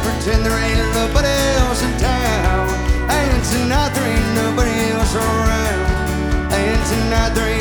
pretend there ain't nobody else in town. And tonight there ain't nobody else around. And tonight there ain't